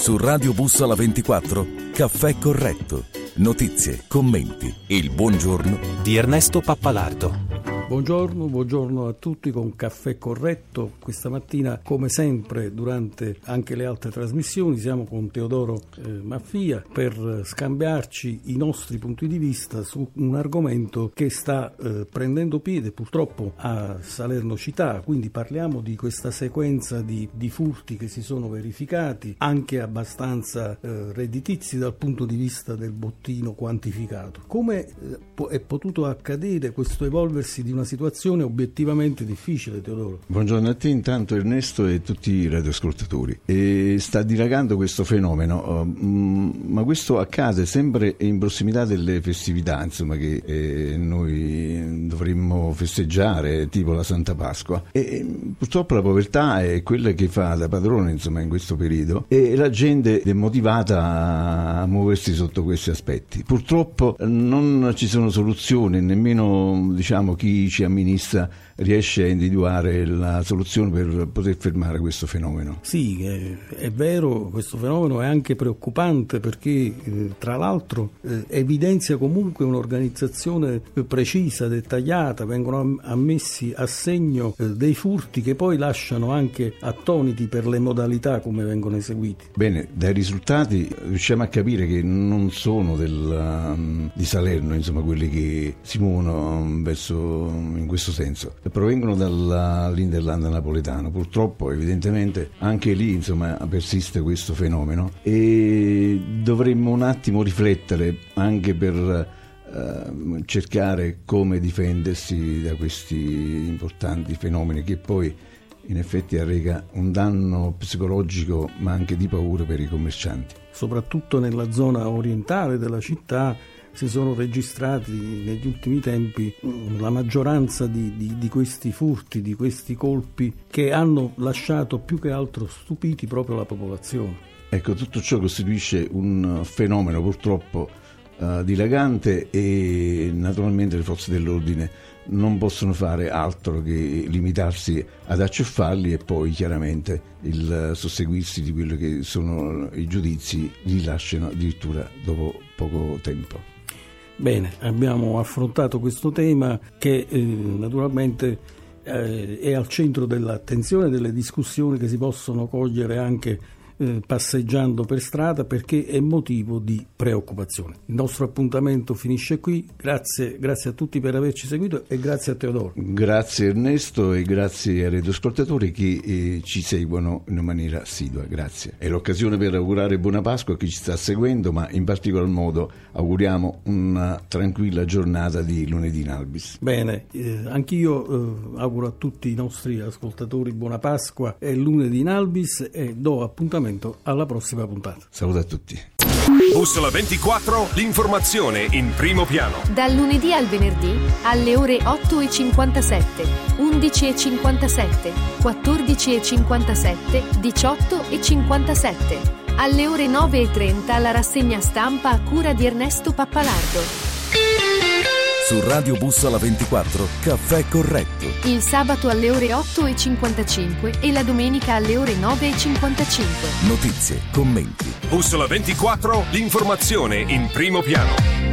Su Radio Bussola 24, Caffè Corretto. Notizie, commenti e il buongiorno di Ernesto Pappalardo. Buongiorno a tutti con Caffè Corretto. Questa mattina, come sempre, durante anche le altre trasmissioni, siamo con Teodoro Maffia per scambiarci i nostri punti di vista su un argomento che sta prendendo piede purtroppo a Salerno città. Quindi parliamo di questa sequenza di furti che si sono verificati, anche abbastanza redditizi dal punto di vista del bottino quantificato. Come è potuto accadere questo evolversi di una situazione obiettivamente difficile, Teodoro? Buongiorno a te intanto, Ernesto, e tutti i radioascoltatori. Sta dilagando questo fenomeno, ma questo accade sempre in prossimità delle festività, insomma, che noi dovremmo festeggiare, tipo la Santa Pasqua. E purtroppo la povertà è quella che fa da padrone, insomma, in questo periodo, e la gente è motivata a muoversi sotto questi aspetti. Purtroppo non ci sono soluzioni, nemmeno chi ci amministra riesce a individuare la soluzione per poter fermare questo fenomeno. Sì, è vero, questo fenomeno è anche preoccupante perché tra l'altro evidenzia comunque un'organizzazione precisa, dettagliata, vengono ammessi a segno dei furti che poi lasciano anche attoniti per le modalità come vengono eseguiti. Bene, dai risultati riusciamo a capire che non sono di Salerno, insomma, quelli che si muovono in questo senso. Provengono dall'Interland napoletano. Purtroppo, evidentemente, anche lì, insomma, persiste questo fenomeno e dovremmo un attimo riflettere anche per cercare come difendersi da questi importanti fenomeni che poi in effetti arreca un danno psicologico ma anche di paura per i commercianti. Soprattutto nella zona orientale della città si sono registrati negli ultimi tempi la maggioranza di questi furti, di questi colpi che hanno lasciato più che altro stupiti proprio la popolazione. Ecco, tutto ciò costituisce un fenomeno purtroppo dilagante e naturalmente le forze dell'ordine non possono fare altro che limitarsi ad acciuffarli e poi chiaramente il susseguirsi di quello che sono i giudizi li lasciano addirittura dopo poco tempo. Bene, abbiamo affrontato questo tema che naturalmente è al centro dell'attenzione, delle discussioni che si possono cogliere anche passeggiando per strada, perché è motivo di preoccupazione. Il nostro appuntamento finisce qui. Grazie a tutti per averci seguito e grazie a Teodoro. Grazie Ernesto e grazie ai radioascoltatori che ci seguono in maniera assidua. Grazie. È l'occasione per augurare buona Pasqua a chi ci sta seguendo, ma in particolar modo auguriamo una tranquilla giornata di lunedì in Albis. Bene, anch'io auguro a tutti i nostri ascoltatori buona Pasqua e lunedì in Albis e do appuntamento alla prossima puntata. Saluto a tutti. Bussola 24, l'informazione in primo piano. Dal lunedì al venerdì alle ore 8:57, 11:57, 14:57, 18:57. Alle ore 9:30 la rassegna stampa a cura di Ernesto Pappalardo. Su Radio Bussola 24, Caffè Corretto. Il sabato alle ore 8:55 e la domenica alle ore 9:55. Notizie, commenti. Bussola 24, l'informazione in primo piano.